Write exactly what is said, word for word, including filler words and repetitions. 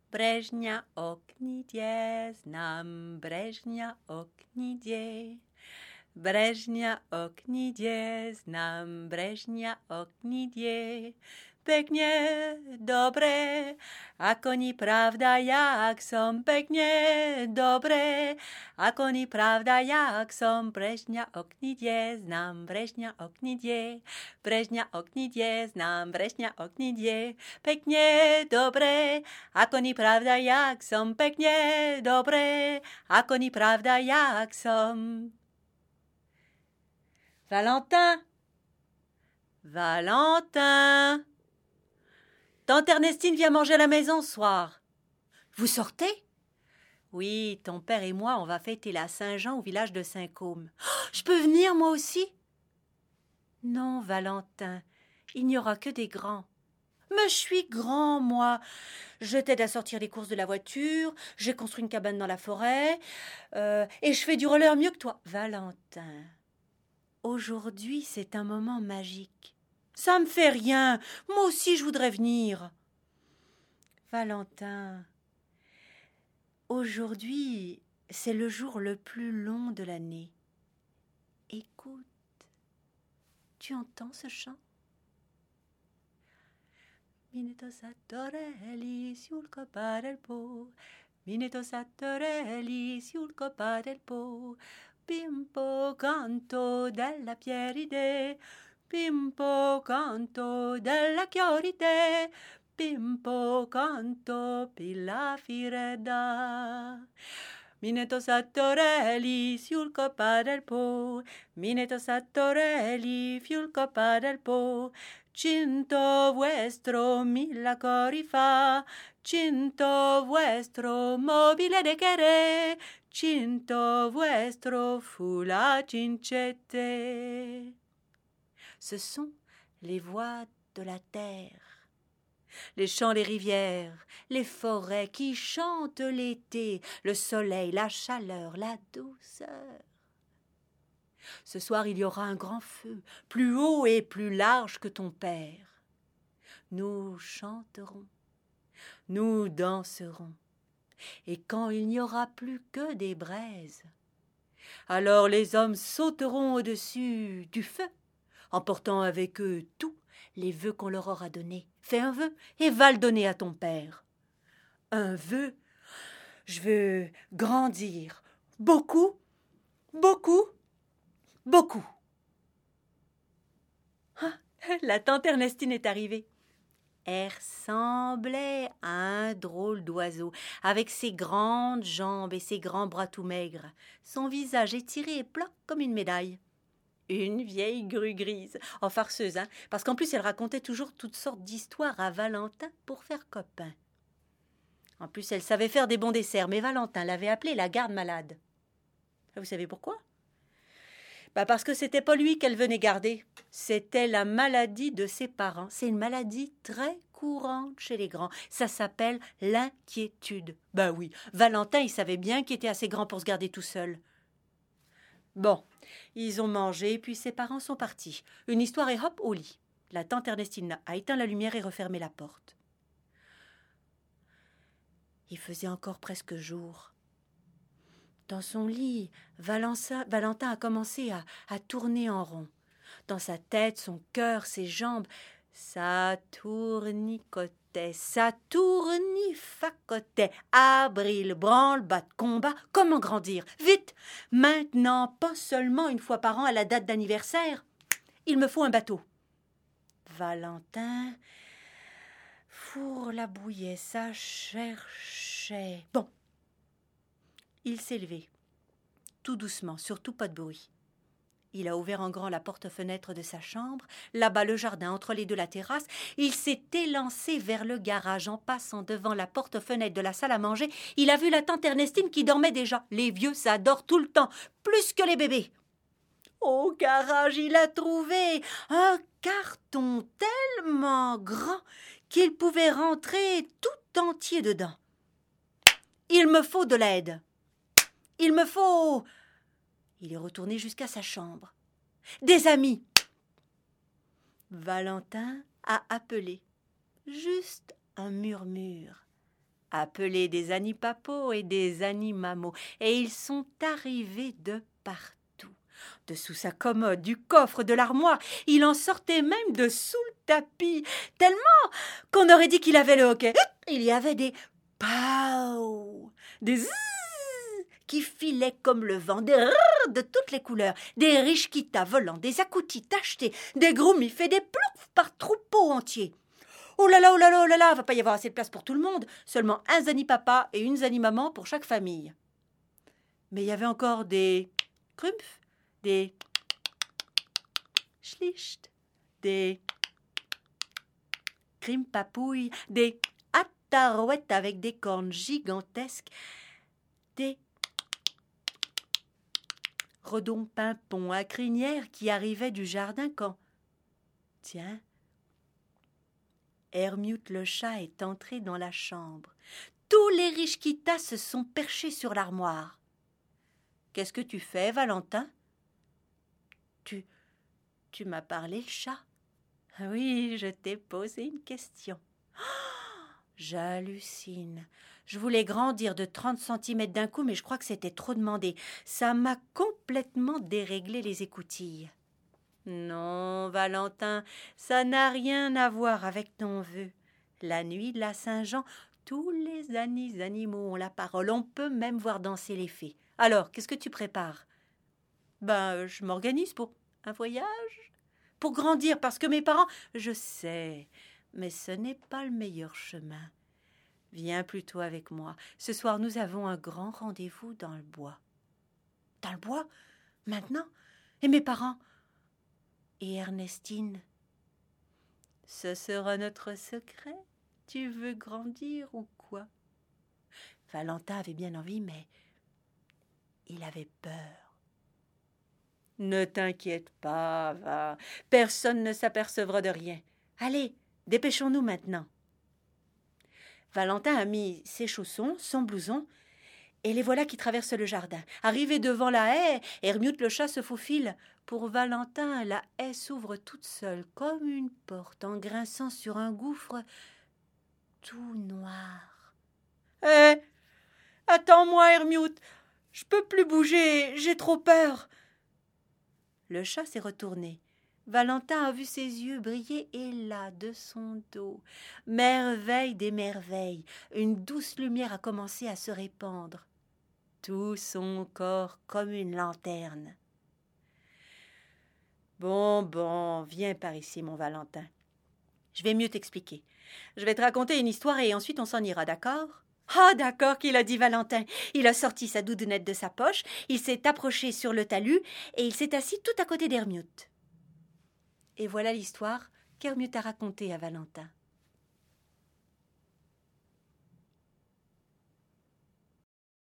Brežňa oknidě, znám Brežňa oknidě. Brežňa oknidě, znám Brežňa oknidě. Pekne, dobre, ako ni pravda, jak som. Pekne, dobre, ako ni pravda, jak som. Brežňa oknidě, znám Brežňa oknidě. Brežňa oknidě, znám Brežňa oknidě. Pekne, dobre, ako ni pravda, jak som. Pekne, dobre, ako ni pravda, jak som. Valentin, Valentin, Tante Ernestine vient manger à la maison ce soir. Vous sortez? Oui, ton père et moi, on va fêter la Saint-Jean au village de Saint-Côme. Oh, je peux venir, moi aussi? Non, Valentin, il n'y aura que des grands. Mais je suis grand, moi. Je t'aide à sortir les courses de la voiture, j'ai construit une cabane dans la forêt, euh, et je fais du roller mieux que toi. Valentin, aujourd'hui, c'est un moment magique. Ça me fait rien. Moi aussi, je voudrais venir. Valentin, aujourd'hui, c'est le jour le plus long de l'année. Écoute, tu entends ce chant? Mineto Sattorelli sul copa del Po, Mineto Sattorelli sul copa del Po, Pimpo canto della Pieride, Pimpo canto della Chioride, Pimpo canto pilla fireda. Mineto Sattorelli sul copa del Po, Mineto Sattorelli sul copa del Po, Cinto vuestro milla cori fa, Cinto vuestro mobile de querer, Cinto vuestro fula cincette. Ce sont les voix de la terre, les champs des rivières, les forêts qui chantent l'été, le soleil, la chaleur, la douceur. Ce soir, il y aura un grand feu, plus haut et plus large que ton père. Nous chanterons, nous danserons, et quand il n'y aura plus que des braises, alors les hommes sauteront au-dessus du feu, emportant avec eux tous les vœux qu'on leur aura donnés. Fais un vœu et va le donner à ton père. Un vœu, je veux grandir, beaucoup, beaucoup, beaucoup. Ah, la tante Ernestine est arrivée. Elle ressemblait à un drôle d'oiseau, avec ses grandes jambes et ses grands bras tout maigres, son visage étiré et plat comme une médaille. Une vieille grue grise, en farceuse, hein, parce qu'en plus elle racontait toujours toutes sortes d'histoires à Valentin pour faire copain. En plus elle savait faire des bons desserts, mais Valentin l'avait appelée la garde malade. Vous savez pourquoi? Bah parce que c'était pas lui qu'elle venait garder, c'était la maladie de ses parents. C'est une maladie très courante chez les grands, ça s'appelle l'inquiétude. Bah oui, Valentin il savait bien qu'il était assez grand pour se garder tout seul. Bon, ils ont mangé, puis ses parents sont partis. Une histoire et hop, au lit. La tante Ernestine a éteint la lumière et refermé la porte. Il faisait encore presque jour. Dans son lit, Valentin, Valentin a commencé à, à tourner en rond. Dans sa tête, son cœur, ses jambes, ça tournicotait, ça tournifacotait. Abril, branle, bas de combat, comment grandir? Vite! Maintenant, pas seulement une fois par an à la date d'anniversaire. Il me faut un bateau. Valentin fourlabouillait, ça cherchait. Bon. Il s'est levé, tout doucement, surtout pas de bruit. Il a ouvert en grand la porte-fenêtre de sa chambre, là-bas le jardin, entre les deux la terrasse. Il s'est élancé vers le garage en passant devant la porte-fenêtre de la salle à manger. Il a vu la tante Ernestine qui dormait déjà. Les vieux, ça dort tout le temps, plus que les bébés. Au garage, il a trouvé un carton tellement grand qu'il pouvait rentrer tout entier dedans. Il me faut de l'aide. Il me faut... Il est retourné jusqu'à sa chambre. Des amis. Valentin a appelé. Juste un murmure. appelés des Anipapo et des Animamo, et ils sont arrivés de partout. Dessous sa commode, du coffre, de l'armoire, il en sortait même de sous le tapis, tellement qu'on aurait dit qu'il avait le hoquet. Il y avait des pow, des zzz qui filaient comme le vent, des rrr de toutes les couleurs, des richkitas volants, des akoutis tachetés, des groumifs et des ploufs par troupeau entier. Oh là là, oh là là, oh là là, va pas y avoir assez de place pour tout le monde, seulement un zani-papa et une zani-maman pour chaque famille. Mais il y avait encore des krumpf, des schlicht, des crimpapouilles, des attarouettes avec des cornes gigantesques, des redons pimpons à crinière qui arrivaient du jardin quand... Tiens, Hermioute le chat est entré dans la chambre. Tous les richkitas se sont perchés sur l'armoire. « Qu'est-ce que tu fais, Valentin ?»« Tu... tu m'as parlé, le chat ?»« Oui, je t'ai posé une question. Oh, » j'hallucine. Je voulais grandir de trente centimètres d'un coup, mais je crois que c'était trop demandé. Ça m'a complètement déréglé les écoutilles. Non, Valentin, ça n'a rien à voir avec ton vœu. La nuit de la Saint-Jean, tous les anis animaux ont la parole. On peut même voir danser les fées. Alors, qu'est-ce que tu prépares? Ben, je m'organise pour un voyage. Pour grandir, parce que mes parents... Je sais, mais ce n'est pas le meilleur chemin. Viens plutôt avec moi. Ce soir, nous avons un grand rendez-vous dans le bois. Dans le bois? Maintenant? Et mes parents? Et Ernestine? Ce sera notre secret. Tu veux grandir ou quoi? Valentin avait bien envie, mais il avait peur. Ne t'inquiète pas, va. Personne ne s'apercevra de rien. Allez, dépêchons-nous maintenant. Valentin a mis ses chaussons, son blouson, et les voilà qui traversent le jardin. Arrivés devant la haie, Hermioute le chat se faufile. Pour Valentin, la haie s'ouvre toute seule, comme une porte, en grinçant sur un gouffre tout noir. Hé, hey, attends-moi, Hermioute, je peux plus bouger, j'ai trop peur. Le chat s'est retourné. Valentin a vu ses yeux briller, et là, de son dos, merveille des merveilles, une douce lumière a commencé à se répandre. Tout son corps comme une lanterne. Bon, bon, viens par ici, mon Valentin. Je vais mieux t'expliquer. Je vais te raconter une histoire et ensuite on s'en ira, d'accord? Ah, d'accord, qu'il a dit Valentin. Il a sorti sa doudounette de sa poche, il s'est approché sur le talus et il s'est assis tout à côté d'Hermioute. Et voilà l'histoire qu'Hermioute a racontée à Valentin.